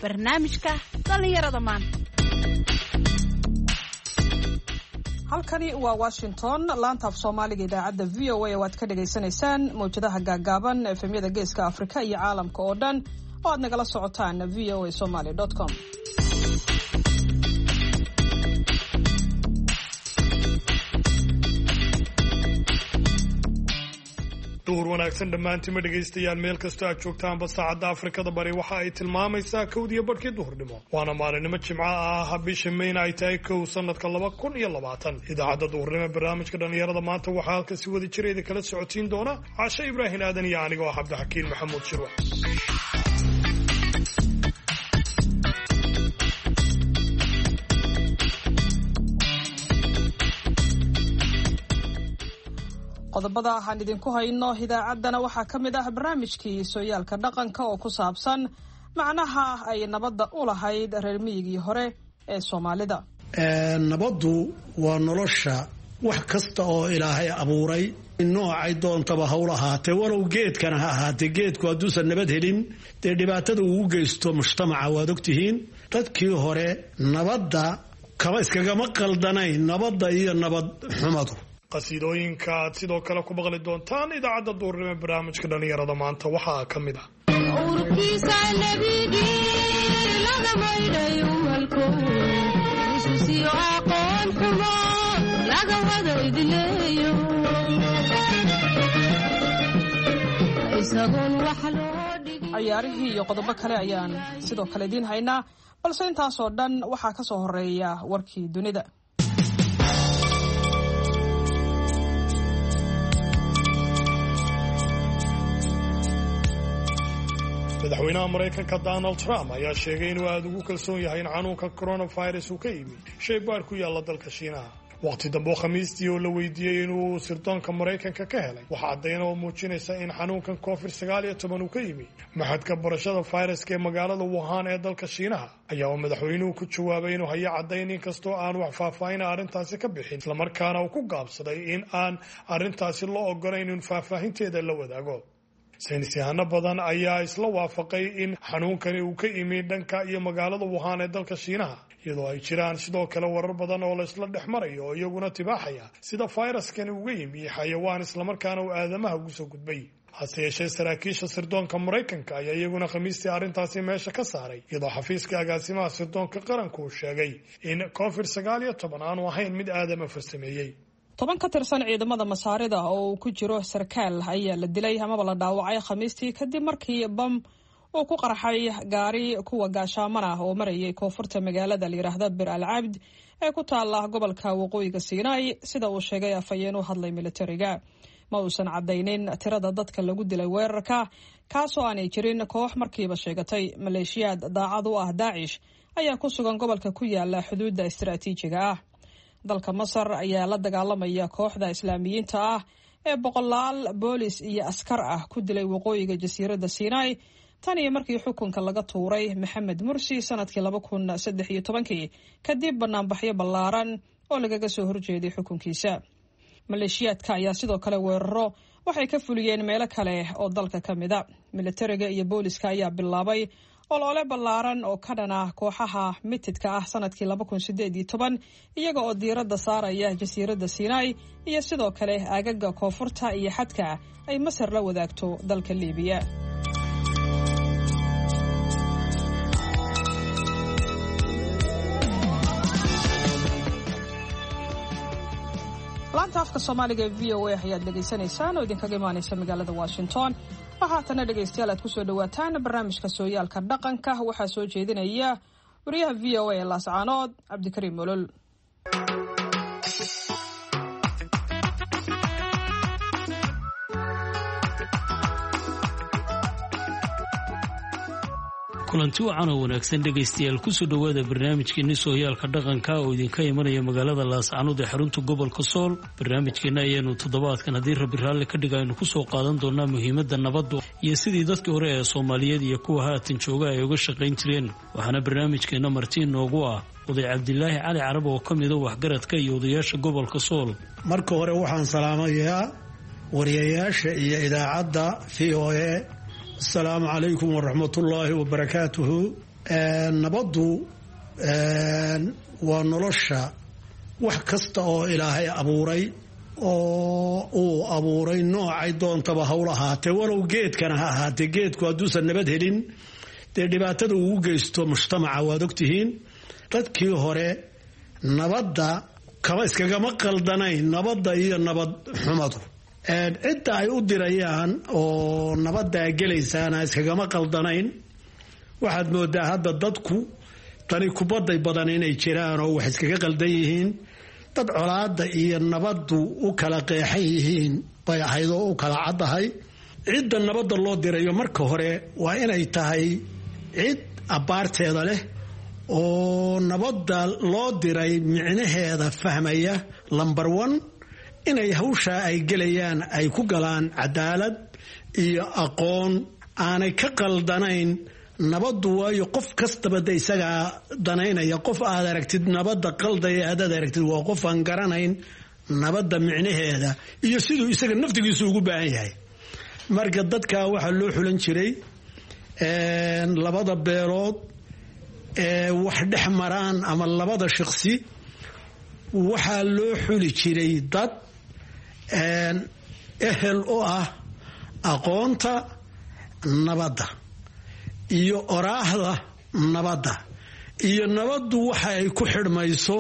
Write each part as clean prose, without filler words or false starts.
barnaamijka dhalinyarada maanta. halkani waa Washington, laanta af Soomaaliga idaacadda VOA oo aad ka dhageysanaysaan mowjadaha gaagaaban efemyada geeska Afrika iyo caalamka oo dhan oo aad nagala socotaan voasomali.com. duhur wanaagsan dhammaantiin ma dhegaystayaal meel kastoo aad joogtaanba saacadda Afrikada bari waxa ay tilmaamaysaa 1:00 duhurnimo waana maalinimo Jimco ah bisha May ay tahay 1 sanadka 2020 idaacadda duhurnimo barnaamijka dhalinyarada maanta waxaa halka si wada jireeda kala socotiin doona Caasha Ibraahin Aadan iyo aniga oo Cabdixakiin Maxamuud Shirwa. qodobada aan idinku hayno idaacaddana waxaa ka mid ah barnaamijkii sooyaalka dhaqanka oo ku saabsan macnaha ay nabadda u lahayd reer miyigii hore ee Soomaalida. nabaddu waa nolosha wax kasta oo Ilaahay abuuray noocay doontaba hawl ahaatee walow geedkana ha ahaatee geedku hadduusan nabad helin dee dhibaatada uu geysto mujtamaca waad ogtihiin. dadkii hore nabadda kama iskagama qaldanayn nabadda iyo nabad xumadu. qasiidooyinka aad sidoo kale ku maqli doontaan idaacadda duurnimo barnaamijka dhalinyarada maanta waxaa ka mid ah urkiisa nabigii laga maydhayo halkoo isusiyo aqoon xumo laga wada idleeyo isagoon wax loo dhigin. ciyaarihii iyo qodobo kale ayaan sidoo kale idiin haynaa balse intaasoo dhan waxaa ka soo horeeya warkii dunida. madaxweynaha Mareykanka Donald Trump ayaa sheegay inuu aad ugu kalsoon yahay in xanuunka coronavirus uu ka yimid shaybaar ku yaala dalka Shiinaha. waqti dambe Khamiistii oo la weydiiyay inuu sirdoonka Mareykanka ka helay waxa caddeynaya oo muujinaysa in xanuunkan COVID-19 uu ka yimid maxadka barashada fayraska ee magaalada Wuhan ee dalka Shiinaha ayaa madaxweynuhu ku jawaabay inuu hayo caddeyn inkastoo aan wax faahfaahin arrintaasi ka bixin isla markaana uu ku gaabsaday in aan arrintaasi loo ogolayn in faahfaahinteeda la wadaago. saynisyahano badan ayaa isla waafaqay in xanuunkani uu ka yimid dhanka iyo magaalada Wuhan ee dalka Shiinaha iyadoo ay jiraan sidoo kale warar badan oo la isla dhexmarayo oo iyaguna tibaaxaya sida fayraskani uga yimid xayawaan isla markaana uu aadamaha ugu soo gudbay. hase yeeshee saraakiisha sirdoonka Mareykanka ayaa iyaguna Khamiistii arrintaasi meesha ka saaray iyadoo xafiiska agaasimaha sirdoonka qaranku uu sheegay in COVID-19 aanu ahayn mid aadama farsameeyay. 10 ka tirsan ciidamada Masaarida oo uu ku jiro sarkaal ayaa la dilay ama la dhaawacay Khamiistii kadib markii bam uu ku qarxay gaari kuwa gaashaamana oo marayay koonfurta magaalada la yiraahdo Bir al-Abd ee ku taala gobolka waqooyiga Sinai sida uu sheegay afayeen u hadlay militariga. ma uusan cadeynin tirada dadka lagu dilay weerarka kaasoo aanay jirin koox markiiba sheegatay. maleeshiyaad daacad u ah Daesh ayaa ku sugan gobolka ku yaala xuduudda istiraatiijiga ah. dalka Masar ayaa la dagaalamaya kooxda islaamiyiinta ah ee boqolaal boolis iyo askar ah ku dilay waqooyiga jasiiradda Sinai tan iyo markii xukunka laga tuuray Maxamed Mursi sanadkii 2013 kadib banaanbaxyo ballaaran oo lagaga soo horjeeday xukunkiisa. maleeshiyaadka ayaa sidoo kale weeraro waxay ka fuliyeen meelo kale oo dalka ka mid ah. militariga iyo booliska ayaa bilaabay olole ballaaran oo ka dhana kooxaha mitidka ah sanadkii 2018 iyaga oo diiradda saaraya jasiiradda Sinai iyo sidoo kale aagaga koonfurta iyo xadka ay Masar la wadaagto dalka Liibiya. laanta afka Soomaaliga VOA ayaad dhageysanaysaan oo idinkaga imaanaysa magaalada Washington. waxaatana dhegaystayaal aad ku soo dhawaataan barnaamijka sooyaalka dhaqanka waxaa soo jeedinaya wariyaha VOA ee Laascaanood Cabdikariim Molol. kulanti wacan oo wanaagsan dhegaystayaal kusoo dhawaada barnaamijkeena sooyaalka dhaqanka oo idinka imanaya magaalada Laascaanood ee xarunta gobolka Sool. barnaamijkeena ayaanu toddobaadkan haddii Rabbi raalli ka dhigo aynu kusoo qaadan doonaa muhiimadda nabadda iyo sidii dadkii hore ee Soomaaliyeed iyo kuwa haatan jooga ay uga shaqayn jireen. waxaana barnaamijkeena martiin noogu ah oday Cabdilaahi Cali Carab oo ka mid ah waxgaradka iyo odayaasha gobolka Sool. marka hore waxaan salaamayaa wariyayaasha iyo idaacadda VOA. السلام عليكم ورحمة الله وبركاته nabaddu waa nolosha wax kasta oo ilaahay abuuray oo uu abuuray noocay doontaba hawl ahaatee walow geedkana ha ahaatee geedku hadduusan nabad helin dee dhibaatada uu geysto mujtamaca waad ogtihiin dadkii hore nabadda kama iskagama qaldanayn nabadda iyo nabad xumadu cidda ay u dirayaan oo nabaddaa gelaysaana iskagama qaldanayn waxaad moodaa hadda dadku tani kubadday badan inay jiraan oo wax iskaga qaldan yihiin dad colaadda iyo nabaddu u kala qeexan yihiin bay ahayd oo u kala caddahay cidda nabadda loo dirayo marka hore waa inay tahay cid abbaarteeda leh oo nabadda loo diray micnaheeda fahmaya lambar 1 inay hawshaa ay gelayaan ay ku galaan cadaalad iyo aqoon aanay ka qaldanayn nabaddu waayo qof kastaba de isagaa danaynaya qof aad aragtid nabadda qaldaya haddaad aragtid waa qof aan garanayn nabadda micnaheeda iyo siduu isaga naftigiisu ugu baahan yahay marka dadkaa waxaa loo xulan jiray labada beelood ee wax dhex maraan ama labada shaqsi waxaa loo xuli jiray dad ehel u ah aqoonta nabadda iyo oraahda nabadda iyo nabaddu waxa ay ku xidhmayso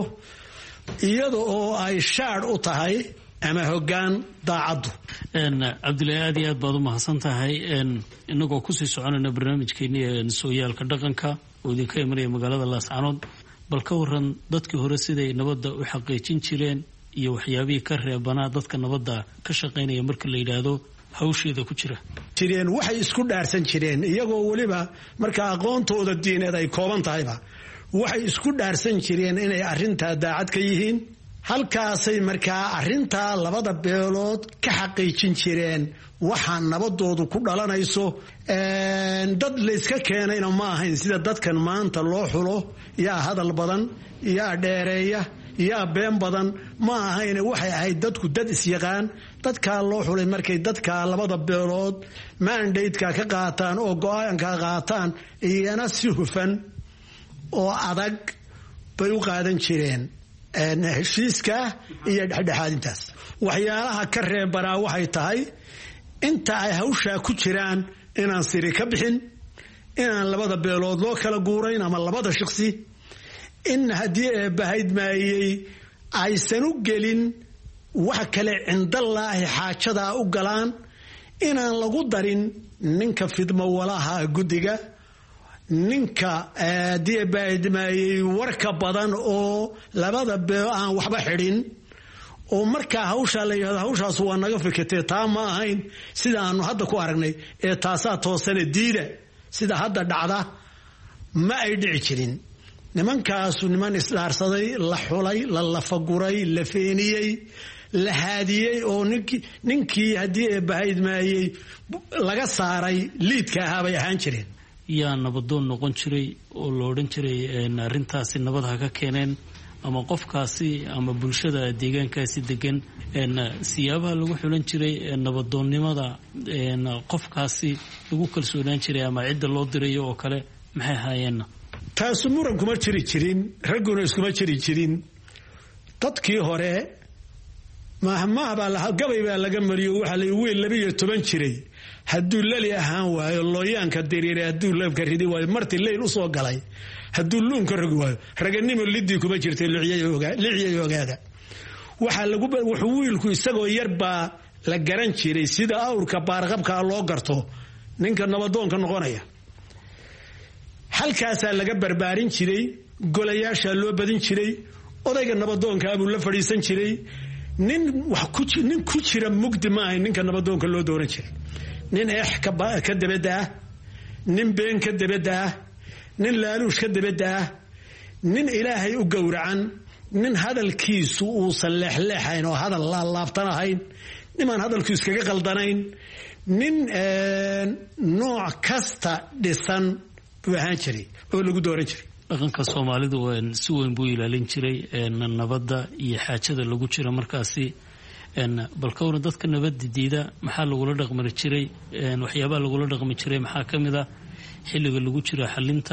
iyada oo ay shaadh u tahay ama hoggaan daacaddu cabdilaahi aad iyo aad baad u mahadsan tahay inagoo kusii soconayna barnaamijkeennii sooyaalka dhaqanka oo idinka imanaya magaalada laascanood bal ka waran dadkii hore siday nabadda u xaqiijin jireen iyo waxyaabihii ka reebanaa dadka nabadda ka shaqaynaya marka la yidhaahdo hawsheeda ku jireen waxay isku dhaarsan jireen iyagoo weliba marka aqoontooda diineed ay kooban tahayba waxay isku dhaarsan jireen inay arrintaa daacad ka yihiin halkaasay markaa arrintaa labada beelood ka xaqiijin jireen waxaa nabadoodu ku dhalanayso dad layska keenayna ma ahayn sida dadkan maanta loo xulo yaa hadal badan yaa dheereeya yaa been badan ma ahayne waxay ahayd dadku dad isyaqaan dadkaa loo xulay markay dadkaa labada beelood mandateka ka qaataan oo go-aanka qaataan iyana si hufan oo adag bay u qaadan jireen heshiiska iyo dhexdhexaadintaas waxyaalaha ka reebanaa waxay tahay inta ay hawshaa ku jiraan inaan siri ka bixin inaan labada beelood loo kala guurayn ama labada shaqsi in haddii eebbahayd maayey aysan u gelin wax kale cindallaahi xaajadaa u galaan inaan lagu darin ninka fidmo walaha guddiga ninka haddii eebbahayd maayey warka badan oo labada beel aan waxba xidhin oo markaa hawshaa la yidhahdo hawshaas waa naga fikirtee taa ma ahayn sida aanu hadda ku aragnay ee taasaa toosane diida sida hadda dhacda ma ay dhici jirin nimankaasu niman isdhaarsaday la xulay la lafaguray la feeniyey la haadiyey oo ninkii haddii eebbahayd maayey laga saaray liidka ahaa bay ahaan jireen yaa nabadoon noqon jiray oo la odhan jiray arrintaasi nabad ha ka keeneen ama qofkaasi ama bulshada deegaankaasi degan siyaabaha lagu xulan jiray nabadoonnimada qofkaasi lagu kalsoonaan jiray ama cidda loo dirayo oo kale maxay ahaayeenna taasu muran kuma jiri jirin ragguna iskuma jiri jirin dadkii hore gabay baa laga mariyo waxaa la wiil 12 jiray hadduu lali ahaan waayo looyaanka diriiray hadduu leebka ridi waayo martii leyl u soo galay hadduu luunka rogi waayo raganimo lidii kuma jirtay liciyay ogaada wuxuu wiilku isagoo yar baa la garan jiray sida awrka baarqabka loo garto ninka nabadoonka noqonaya halkaasaa laga barbaarin jiray golayaashaa loo badin jiray odayga nabadoonka abuu la fadhiisan jiray nin ku jira mugdi ma ahayn ninka nabadoonka loo dooran jiray nin eex ka dabadda ah nin been ka dabadda ah nin laaluush ka dabadda ah nin ilaahay u gowracan nin hadalkiisu uusan leexleexayn oo hadal laabtan ahayn nimaan hadalku iskaga qaldanayn nin nooc kasta dhisan buu ahaan jiray oo lagu dooran jiray dhaqanka soomaalidu si weyn buu ilaalin jiray nabadda iyo xaajada lagu jira markaasi bal ka waran dadka nabadda diida maxaa lagula dhaqmi jiray waxyaabaha lagula dhaqmi jiray maxaa ka mid ah xilliga lagu jira xalinta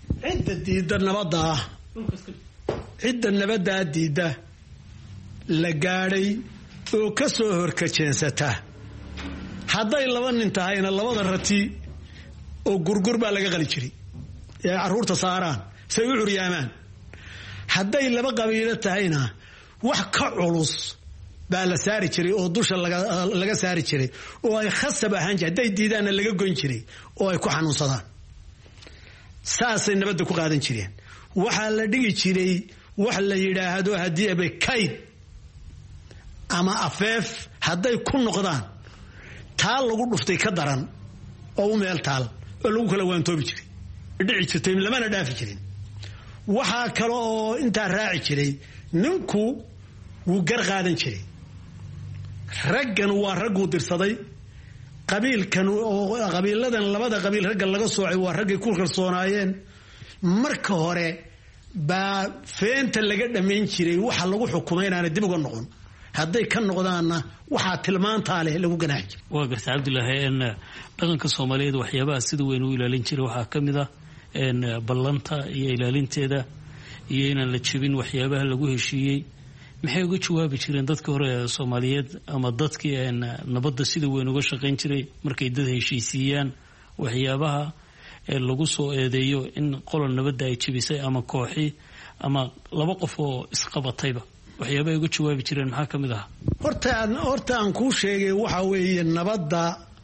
cidda diidda nabadda ah cidda nabaddaa diidda la gaadhay oo ka soo horkajeensata hadday 2 nin tahayna 2 rati oo gurgur baa laga qali jiray ee carruurta saaraan say u curyaamaan hadday 2 qabiilo tahayna wax ka culus baa la saari jiray oo dusha laga saari jiray oo ay khasab ahaan jiray hadday diidaanna laga goyn jiray oo ay ku xanuunsadaan saasay nabadda ku qaadan jireen waxaa la dhigi jiray wax la yidhaahdo haddii abay kayd ama afeef hadday ku noqdaan taal lagu dhuftay ka daran oo u meel taal oo lagu kala waantoobi jiray dhici jirtay lamana dhaafi jirin waxaa kale oo intaa raaci jiray ninku wuu gar qaadan jiray raggan waa ragguu dirsaday qabiilkan oo qabiiladan 2 qabiil ragga laga soocay waa raggay ku kalsoonaayeen marka hore baa feenta laga dhamayn jiray waxa lagu xukumay inaanay dib uga noqon hadday ka noqdaanna waxaa tilmaantaa leh lagu ganaaxi jiray waa garta cabdilaahi dhaqanka Soomaaliyeed waxyaabaha sida weyn u ilaalin jiray waxaa ka mid ah ballanta iyo ilaalinteeda iyo inaan la jebin waxyaabaha lagu heshiiyey maxay uga jawaabi jireen dadka hore ee Soomaaliyeed ama dadkii nabadda sida weyn uga shaqayn jiray markay dad heshiisiyaan waxyaabaha lagu soo eedeeyo in qolon nabadda ay jebisay ama kooxi ama 2 qof oo isqabatayba waxyaabaha uga jawaabi jireen maxaa ka mid ah horta aan kuu sheegay waxa weeye nabadda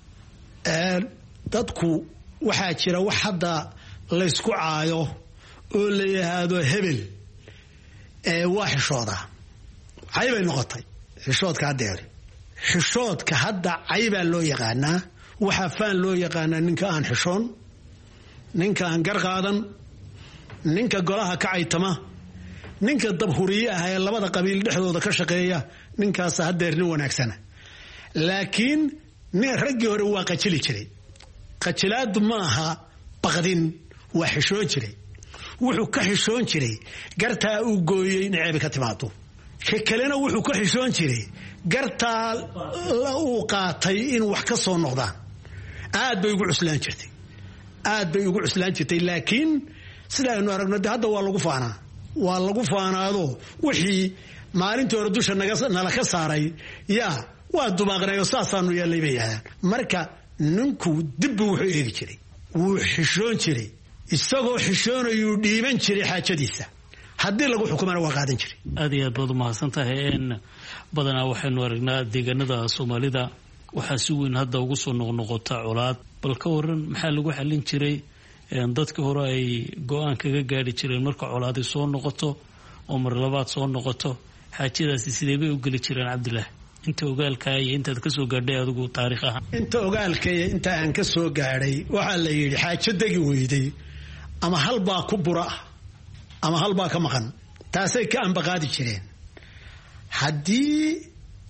dadku waxaa jira wax hadda la isku caayo oo la yiraahdo hebel waa xishooda caybay noqotay xishoodka haddeer xishoodka hadda caybaa loo yaqaanaa waxaa faan loo yaqaanaa ninka aan xishoon ninka aan gar qaadan ninka golaha ka caytama ninka dabhuriye ah ee 2 qabiil dhexdooda ka shaqeeya ninkaas haddeer nin wanaagsana laakiin raggii hore waa qajili jiray qajilaadu maaha baqdin waa xishoon jiray wuxuu ka xishoon jiray gartaa uu gooyey in ceeb ka timaado kalena wuxuu ka xishoon jiray gartaa uu qaatay in wax ka soo noqdaan aad bay ugu cuslaan jirtay laakiin sida aynu aragno hadda waa lagu faanaado wixii maalintii hore dusha nala ka saaray waa dumaaqnayo saasaanu yeelay bay yidhahdaan marka ninku dibbu wuxuu eegi jiray wuu xishoon jiray isagoo xishoonayuu dhiiban jiray xaajadiisa haddii lagu xukumana waa qaadan jiray aad iyo aad baad u mahadsantahay badanaa waxaynu aragnaa deegaanada Soomaalida waxaa si weyn hadda ugu soo noqnoqota colaad bal ka waran maxaa lagu xallin jiray dadka hore ay go'aan kaga gaari jireen marka colaadi soo noqoto oo mar labaad soo noqoto xaajadaasi sidee bay u geli jireen Cabdilaahi inta ogaalka iyo intaad ka soo gaadhay adigu taariikh ahaan inta ogaalka iyo inta aan ka soo gaadhay waxaa la yidhi xaajo degi weyday ama hal baa ku bura ama hal baa ka maqan taasay ka ambaqaadi jireen haddii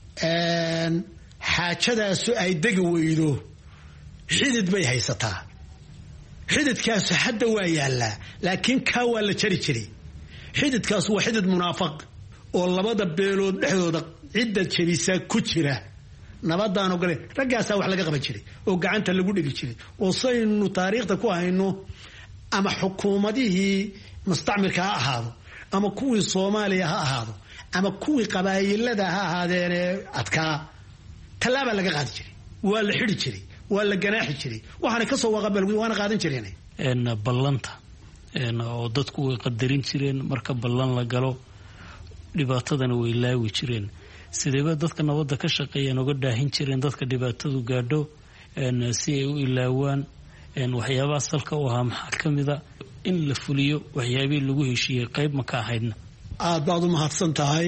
xaajadaasu ay degi weydo xidid bay haysataa xididkaasu hadda waa yaallaa laakiin kaa waa la jari jiray xididkaasu waa xidid munaafaq oo 2 beelood dhexdooda cidda jabisa ku jira nabadaan ogole raggaasaa wax laga qaban jiray oo gacanta lagu dhigi jiray oo saynu taariikhda ku hayno ama xukuumadihii mustacmirka ha ahaado ama kuwii Soomaaliya ha ahaado ama kuwii qabaayilada ha ahaadeen adkaa talaaba laga qaadi jiray waa la xidhi jiray waa la ganaaxi jiray waxaana ka soo waqabal waana qaadan jireen ballanta oo dadku way qadarin jireen marka ballan la galo dhibaatadana way laawi jireen sideeba dadka nabadda ka shaqeeyeen uga dhaahin jireen dadka dhibaatadu gaadho si ay u ilaawaan waxyaabaha salka u ahaa maxaa ka mida in la fuliyo waxyaabihii lagu heshiiyey qayb ma ka ahaydna aad baad u mahadsan tahay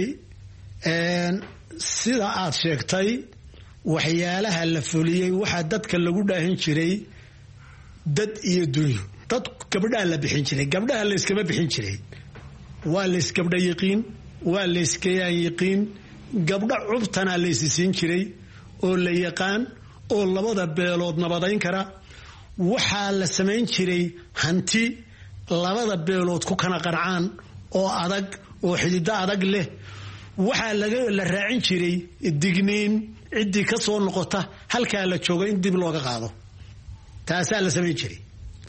sida aad sheegtay waxyaalaha la fuliyey waxaa dadka lagu dhaahin jiray dad iyo dunyo dad gabdhaha la bixin jiray gabdhaha la iskama bixin jiray waa la isgabdha yiqiin waa la iskayaan yiqiin gabdha cubtana la isiin jiray oo la yaqaan oo 2 beelood nabadayn kara waxaa la samayn jiray hanti 2 beelood ku kana qarcaan oo adag oo xididda adag leh waxaa la raacin jiray digniin ciddii ka soo noqota halkaa la jooga in dib looga qaado taasaa la samayn jiray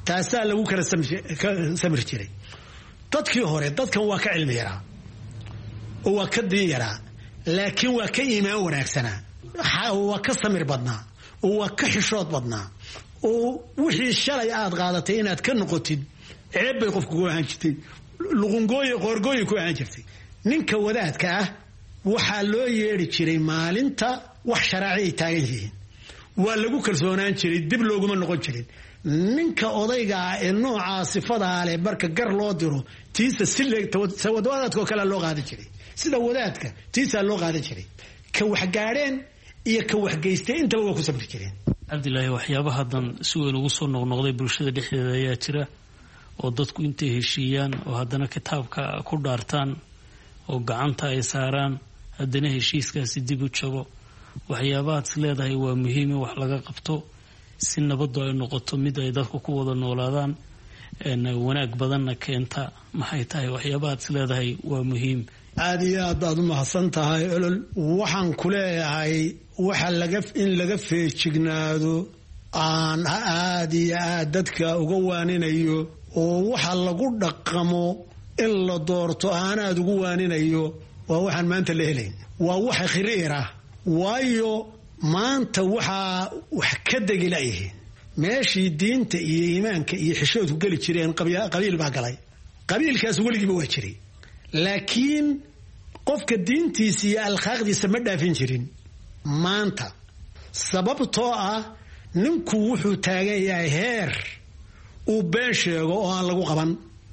taasaa lagu kala samir jiray. dadkii hore dadkan waa ka cilmi yaraa oo waa ka diin yaraa laakiin waa ka iimaan wanaagsanaa waa ka samir badnaa oo waa ka xishood badnaa oo wixii shalay aad qaadatay inaad ka noqotid ceeb bay qofku ku ahaan jirtay luqungooye qoorgooye ku ahaan jirtay. ninka wadaadka ah waxaa loo yeedhi jiray maalinta wax sharaaci ay taagan yihiin waa lagu kalsoonaan jiray dib looguma noqon jirin. ninka odayga ah ee noocaa sifadaa leh marka gar loo diro tiisa wadaadkoo kale loo qaadan jiray sida wadaadka tiisaa loo qaadan jiray. ka waxgaadheen iyo ka waxgeystay intaba waa ku sabri jireen. cabdilaahi waxyaaba haddan si weyn ugu soo noqnoqday bulshada dhexdeeda ayaa jira oo dadku intay heshiiyaan oo haddana kitaabka ku dhaartaan oo gacanta ay saaraan haddana heshiiskaasi dib u jabo. waxyaabahaad is leedahay waa muhiim in wax laga qabto si nabaddu ay noqoto mid ay dadku ku wada noolaadaan wanaag badanna keenta. maxay tahay waxyaabahaad is leedahay waa muhiim? aad iyo aad baad u mahadsan tahay olol. waxaan ku leeyahay waxa in laga feejignaado aan aad iyo aad dadka uga waaninayo oo waxa lagu dhaqamo in la doorto aanaad ugu waaninayo waa waxaan maanta la helayn. waa waxa khiriira waayo maanta waxaa wax ka degi layihiin meeshii diinta iyo iimaanka iyo xishoodku geli jireen qabiil baa galay. qabiilkaas weligiiba waa jiray laakiin qofka diintiisa iyo alkhaaqdiisa ma dhaafin jirin. maanta sababtoo ah ninku wuxuu taagan yahay heer uu been sheego oo aan lagu qaban,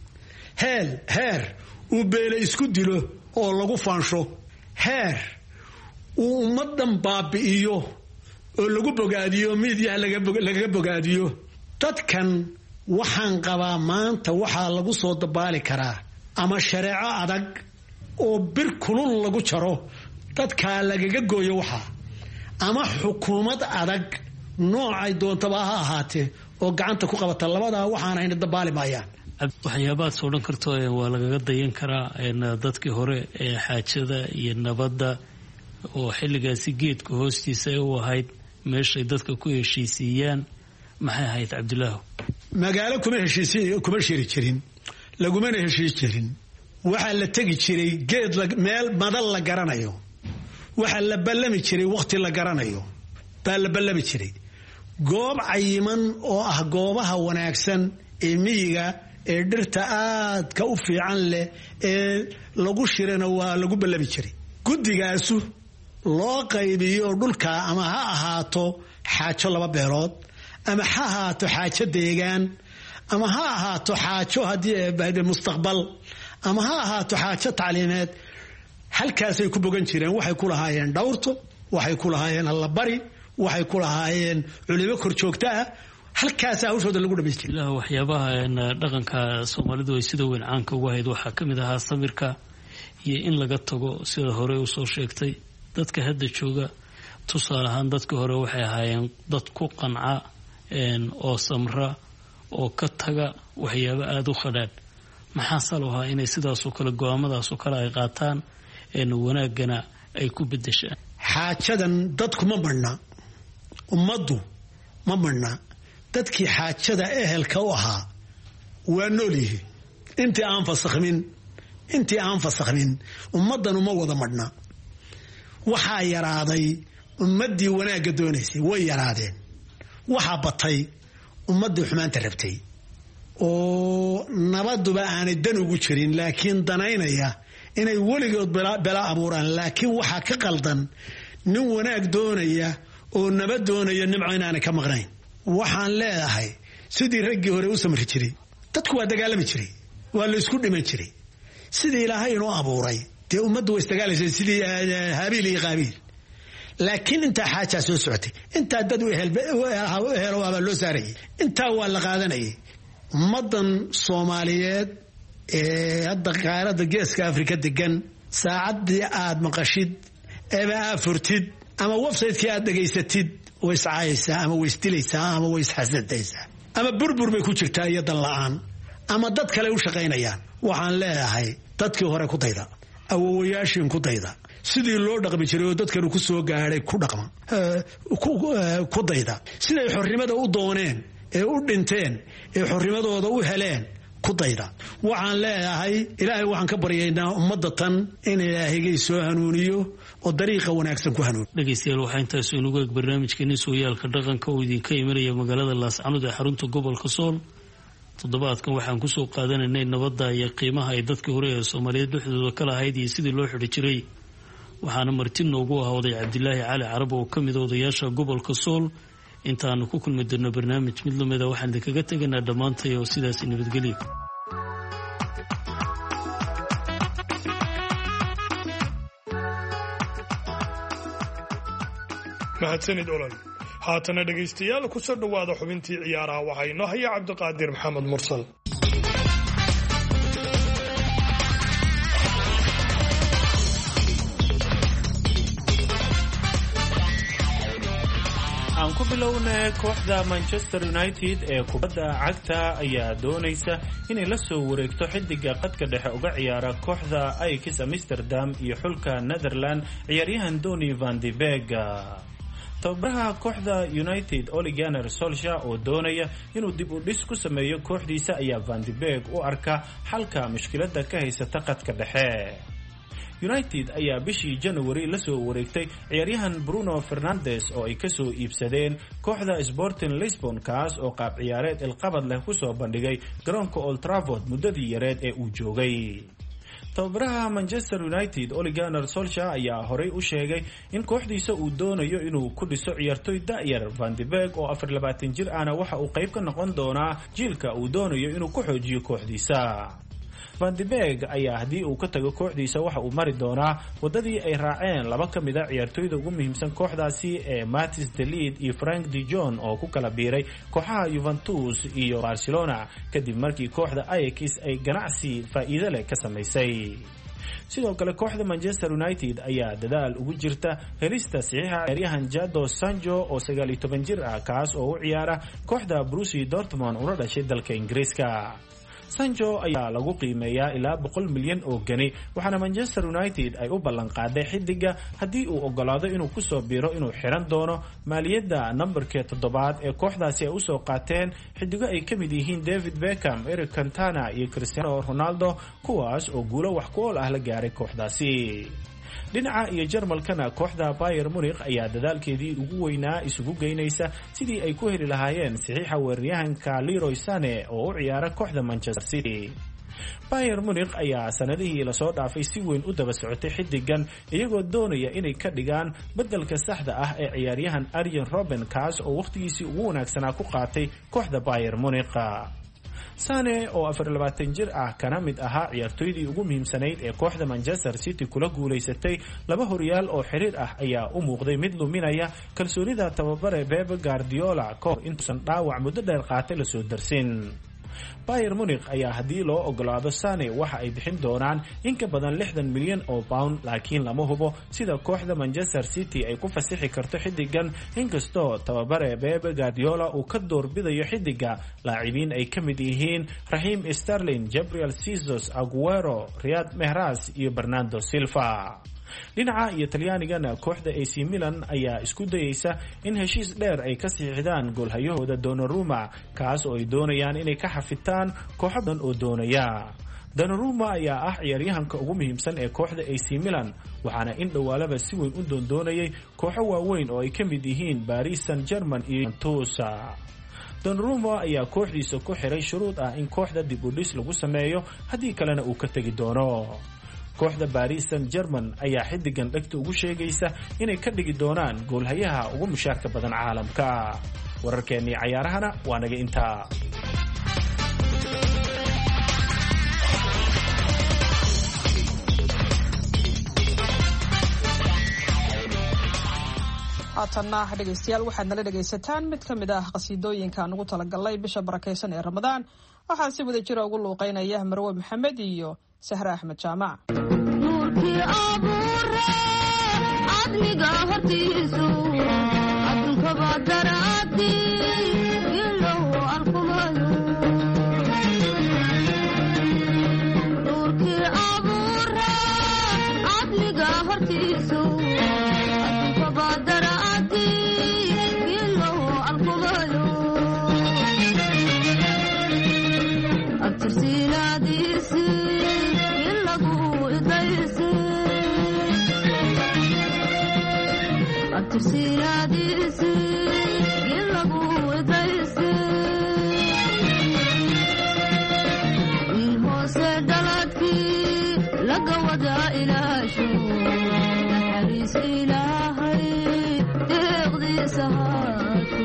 heer uu beele isku dilo oo lagu faansho, heer uu ummadan baabi'iyo oo lagu bogaadiyo miidyaha lagaga bogaadiyo. dadkan waxaan qabaa maanta waxaa lagu soo dabaali karaa ama shareeco adag oo bir kulul lagu jaro dadkaa lagaga gooyo waxaa, ama xukuumad adag noocay doontaba ha ahaatee oo gacanta ku qabata. labadaa waxaan hayna dabaali maayaan. waxyaabaad soo dhan karto waa lagaga dayan karaa dadkii hore ee xaajada iyo nabadda oo xilligaasi geedka hoostiisa ay u ahayd meeshay dadka ku heshiisiiyaan. maxay ahayd cabdilaahu? magaalo kuma shiri jirin, lagumana heshiis jirin. waxaa la tegi jiray geed meel madal la garanayo, waxaa la ballami jiray wakhti la garanayo baa la ballami jiray. goob cayiman oo ah goobaha wanaagsan ee miyiga ee dhirta aadka u fiican leh ee lagu shirana waa lagu ballami jiray. guddigaasu loo qaybiyo dhulka ama ha ahaato xaajo laba beelood ama ha ahaato xaajo deegaan ama ha ahaato xaajo haddii mustaqbal ama ha ahaato xaajo tacliimeed. halkaasay ku bogan jireen. waxay ku lahaayeen dhawrto, waxay ku lahaayeen allabari, waxay ku lahaayeen culimo kor joogta ah. halkaasaa hawshooda lagu dhamaystira. waxyaabaha dhaqanka soomaalidu ay sida weyn caanka ugu ahayd waxaa ka mid ahaa samirka iyo in laga tago sida hore u soo sheegtay. dadka hadda jooga tusaale ahaan dadkii hore waxay ahaayeen dad ku qanca oo samra oo ka taga waxyaabo aada u khadhaadh. maxaa sal u ahaa inay sidaasoo kale go-aamadaasoo kale ay qaataan wanaaggana ay ku bedeshaan? xaajadan dadku ma marna, ummaddu ma marna. dadkii xaajada ehelka u ahaa waa nool yihiin. intii aan fasakhmin ummaddanu ma wada madhna. waxaa yaraaday ummaddii wanaagga doonaysay, way yaraadeen. waxaa batay ummaddii xumaanta rabtay oo nabaduba aanay dan ugu jirin laakiin danaynaya inay weligood bela abuuraan. laakiin waxaa ka qaldan nin wanaag doonaya oo nabad doonaya nimco inaanay ka maqnayn. waxaan leedahay sidii raggii hore u samri jiray dadku waa dagaalami jiray, waa la isku dhiman jiray. sidii ilaahay inoo abuuray dee ummaddu way isdagaalaysay sidii habiil iyo qaabiil. laakiin intaa xaajaa soo socotay, intaa dad u helo waabaa loo saarayay, intaa waa la qaadanayay. ummaddan soomaaliyeed ee hadda qaaradda geeska afrika degan saacaddii aad maqashid eeba aad furtid ama websiteki aad dhegaysatid way iscaayaysaa ama way isdilaysaa ama way isxasadaysaa ama burbur bay ku jirtaa iyo dan la'aan ama dad kale u shaqaynayaan. waxaan leeyahay dadkii hore ku dayda, awowayaashiin ku dayda, sidii loo dhaqmi jiray oo dadkanu ku soo gaadhay ku dhaqma ku dayda, siday xornimada u dooneen ee u dhinteen ee xornimadooda u heleen ku dayda waxaan leeyahay ilaahay waxaan ka baryaynaa ummadda tan in ilaahigay soo hanuuniyo oo dariiqa wanaagsan ku hanuuniyo dhegaystayaal waxaa intaas inugu eg barnaamijkeeni sooyaalka dhaqanka oo idinka imanaya magaalada laascanood ee xarunta gobolka sool toddobaadkan waxaan kusoo qaadanaynay nabadda iyo qiimaha ay dadkii hore ee soomaaliyeed dhexdooda ka lahayd iyo sidii loo xidhi jiray waxaana marti noogu ah oday cabdilaahi cali carab oo ka mid a odayaasha gobolka sool intaanu ku kulmi doonno barnaamij mid lamida waxaan idinkaga tegaynaa dhammaantay oo sidaas nabadgelyo mahadsanid olol haatana dhegaystayaal ku soo dhowaada xubintii ciyaaraha waxaa inoo haya cabdiqaadir maxamed mursal aan ku bilownay kooxda Manchester United ee kubadda cagta ayaa doonaysa inay la soo wareegto xidiga qadka dhexe uga ciyaara kooxda Ajax Amsterdam iyo xulka Netherland ciyaaryahan Donny van de Beek. tababaraha kooxda United Ole Gunnar Solskjaer oo doonaya inuu dib u dhis ku sameeyo kooxdiisa ayaa van de Beek u arka xalka mushkiladda ka haysata qadka dhexe. United ayaa bishii January la soo wareegtay ciyaaryahan Bruno Fernandes oo ay ka soo iibsadeen kooxda Sporting Lisbon kaas oo qaab ciyaareed ilqabad leh ku soo bandhigay garoonka Old Trafford muddadii yareed ee uu joogay. tababaraha Manchester United Ole Gunnar Solskjaer ayaa horey u sheegay in kooxdiisa uu doonayo inuu ku dhiso ciyaartoy da'yar. Van de Beek oo 24 jir ahna waxa uu qayb ka noqon doonaa jiilka uu doonayo inuu ku xoojiyo kooxdiisa. Van de Beek ayaa haddii uu ka tago kooxdiisa waxa uu mari doonaa wadadii ay raaceen laba ka mid a ciyaartoyda ugu muhiimsan kooxdaasi ee Mathis de Ligt iyo Frank de Jong oo ku kala biiray kooxaha Juventus iyo Barcelona kadib markii kooxda Ajax ay ganacsi faa'iido leh ka samaysay. sidoo kale kooxda Manchester United ayaa dadaal ugu jirta helista saxiixa ciyaaryahan Jadon Sancho oo 19 jir ah kaas oo u ciyaara kooxda Borussia Dortmund una dhashay dalka Ingiriiska. Sancho ayaa lagu qiimeeyaa ilaa 100 milyan oo gani waxaana Manchester United ay u ballan qaaday xidiga haddii uu ogolaado inuu ku soo biiro inuu xiran doono maaliyadda nambarka 7 ee kooxdaasi ay u soo qaateen xidigo ay ka mid yihiin David Beckham, Eric Cantona iyo Cristiano Ronaldo kuwaas oo guulo wax ku ool ah la gaaray kooxdaasi. dhinaca iyo Jarmalkana kooxda Bayern Munich ayaa dadaalkeedii ugu weynaa isugu geynaysa sidii ay ku heli lahaayeen saxiixa weeraryahanka Leroy Sané oo u ciyaara kooxda Manchester City. Bayern Munich ayaa sanadihii la soo dhaafay si weyn u daba socotay xidigan iyagoo doonaya inay ka dhigaan beddelka saxda ah ee ciyaaryahan Arjen Robben kaas oo waqtigiisii ugu wanaagsanaa ku qaatay kooxda Bayern Munich. Sané oo 24 jir ah kana mid ahaa ciyaartoydii ugu muhiimsanayd ee kooxda Manchester City kula guuleysatay laba horyaal oo xiriir ah ayaa u muuqday mid luminaya kalsoonida tababare Pep Guardiola kahor intuusan dhaawac muddo dheer qaatay la soo darsin. Bayern Munich ayaa haddii loo ogolaado Sané waxa ay bixin doonaan in ka badan 60 milyan oo pound laakiin lama hubo sida kooxda Manchester City ay ku fasixi karto xidigan inkastoo tababare Pep Guardiola uu ka doorbidayo xidiga laacibiin ay ka mid yihiin Raheem Sterling, Gabriel Jesus, Aguero, Riyad Mahrez iyo Bernardo Silva. dhinaca iyo Talyaanigana kooxda AC Milan ayaa isku dayaysa in heshiis dheer ay ka siixdaan goolhayahooda Donnarumma kaas oo ay doonayaan inay ka xafitaan kooxadan oo doonaya. Donnarumma ayaa ah ciyaaryahanka ugu muhiimsan ee kooxda AC Milan waxaana in dhawaalaba si weyn u doonayay kooxo waaweyn oo ay ka mid yihiin Paris Saint-Germain iyo Juventus. Donnarumma ayaa kooxdiisa ku xiray shuruud ah in kooxda dib u dhis lagu sameeyo haddii kalena uu ka tagi doono. kooxda Paris Saint-Germain ayaa xidigan dhagta ugu sheegaysa inay ka dhigi doonaan goolhayaha ugu mushaarka badan caalamka. wararkeennii cayaarahana waa naga intaa. haatanna dhegaystayaal waxaad nala dhegaysataan mid ka mid ah qasiidooyinkaan ugu talagalnay bisha barakaysan ee Ramadaan waxaa si wada jira ugu luuqeynaya Marwe Maxamed iyo Sahra Ahmed Jaamac. nuurkii abuure cadliga hortiisu adduunkaba daraadii ilow arkumayo nuurkii abuure cadliga hortiisu adduunkaba daraadii ilow arkumayo abtirsiinaadiisi in lagu wadaysi in hoose dhaladkii laga wada ilaasho naxariis ilaahay deeqdiisa haato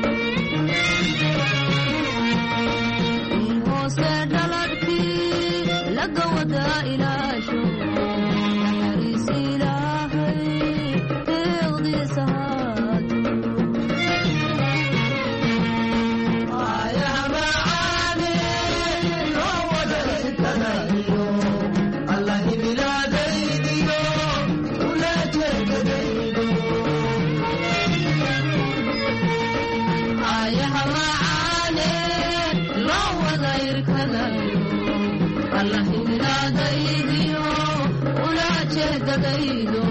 in hoose dhaladkii laga wada ilaasho naxariis ilaahay deeqdiisa haato ayaha macaane loo wada irkadayo allah imilaadaydiyo ula jeedadaydo ayaha macaane loo wada irkadayo allah imilaadaydiyo ula jeedadaydo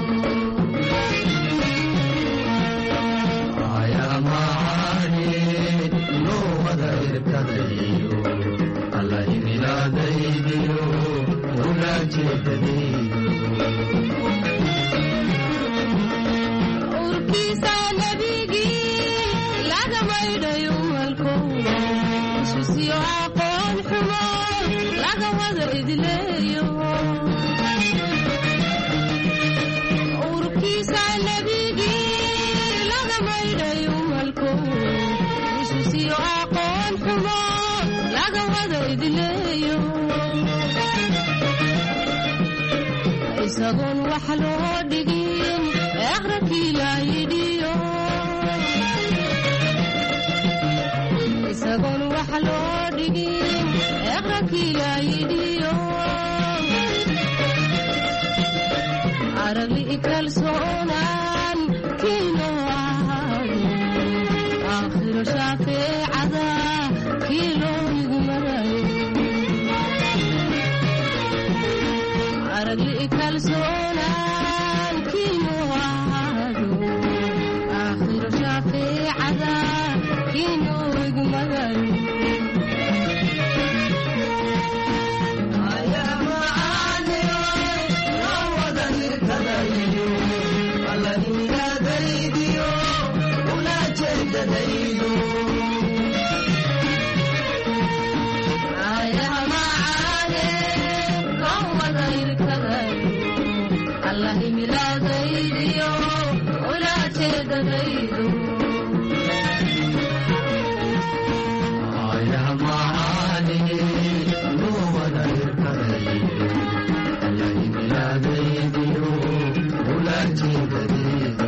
ayaha macaane loo wada irkadayo allah imilaadaydiyo ula jeedadaydo urkiisa nabigii laga maydhayo halkow isusiyo aqoon xumo laga wada idleeyo urkiisa nabigii laga maydhayo halkow isusiyo aqoon xumo laga wada idleeyo isagoon wax loo dhigin aqrakii la yidhiyo isagoon wax loo dhigin aqrakii la yidhiyo aragli kalsoonaan kiino ahayo aakhiro shaafiicada kii loo igmarayo aragli kalsoonaan kiino ahayo aakhiro shaafiicada kii loo igmarayo ayaha macaane loo wada irkadayo allah imilaadaydiyo ula jeedadaydo ayaha macaane loo wada irkadayo allah imilaadaydiyo ula jeedadaydo ayaha macaane loo wada irkadayo allah imilaadaydiyo ula jeedadaydo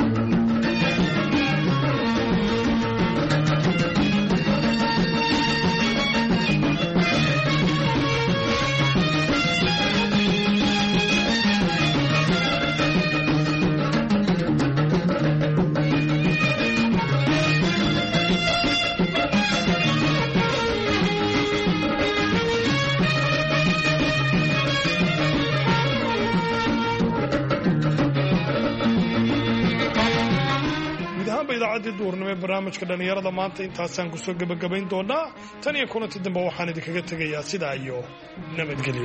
guud ahaanba idaacaddii duurnimo ee barnaamijka dhallinyarada maanta intaasaan kusoo gebagabayn doonaa tan iyo kulanti dambe waxaan idinkaga tegayaa sidaa iyo nabadgelyo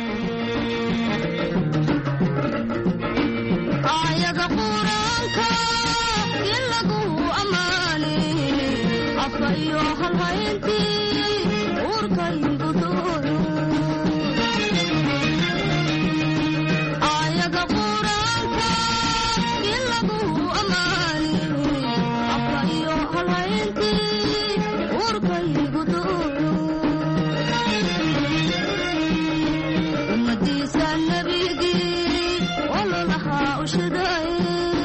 aayada quraanka in lagu ammaane afa iyo halhayntii uurkaygu doono aayada quraanka in lagu ammaane afa iyo halhayntii uurkaygu doono ummadiisa nabigii ololahaa ushadaye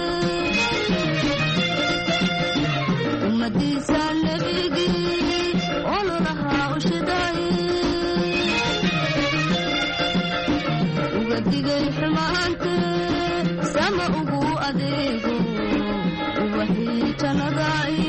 ummadiisa nabigii ololahaa ushadaye uga digay xumaante sama ugu adeego ubaxii jannada